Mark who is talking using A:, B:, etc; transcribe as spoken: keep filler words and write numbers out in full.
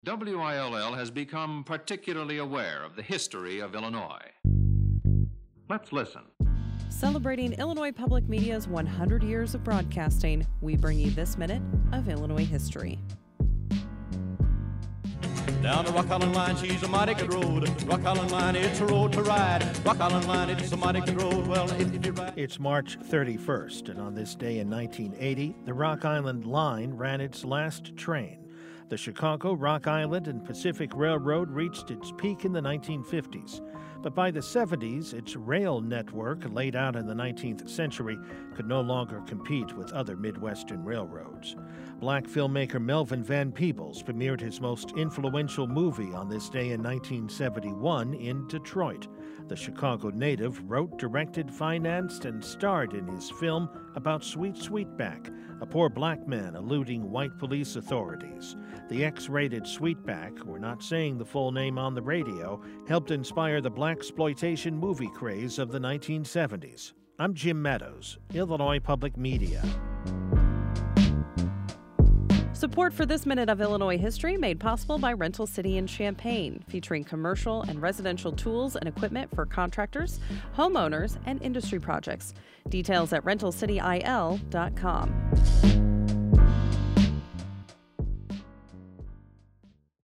A: W I L L has become particularly aware of the history of Illinois. Let's listen.
B: Celebrating Illinois Public Media's one hundred years of broadcasting, we bring you this minute of Illinois history.
C: Down the Rock Island Line, she's a mighty good road. Rock Island Line, it's a road to ride. Rock Island Line, it's a mighty good road. Well, if, if you ride...
D: It's March thirty-first, and on this day in nineteen eighty, the Rock Island Line ran its last train. The Chicago, Rock Island, and Pacific Railroad reached its peak in the nineteen fifties. But by the seventies, its rail network, laid out in the nineteenth century, could no longer compete with other Midwestern railroads. Black filmmaker Melvin Van Peebles premiered his most influential movie on this day in nineteen seventy-one in Detroit. The Chicago native wrote, directed, financed, and starred in his film about Sweet Sweetback, a poor black man eluding white police authorities. The X-rated Sweetback, we're not saying the full name on the radio, helped inspire the blaxploitation movie craze of the nineteen seventies. I'm Jim Meadows, Illinois Public Media.
B: Support for this minute of Illinois history made possible by Rental City in Champaign, featuring commercial and residential tools and equipment for contractors, homeowners, and industry projects. Details at rental city I L dot com.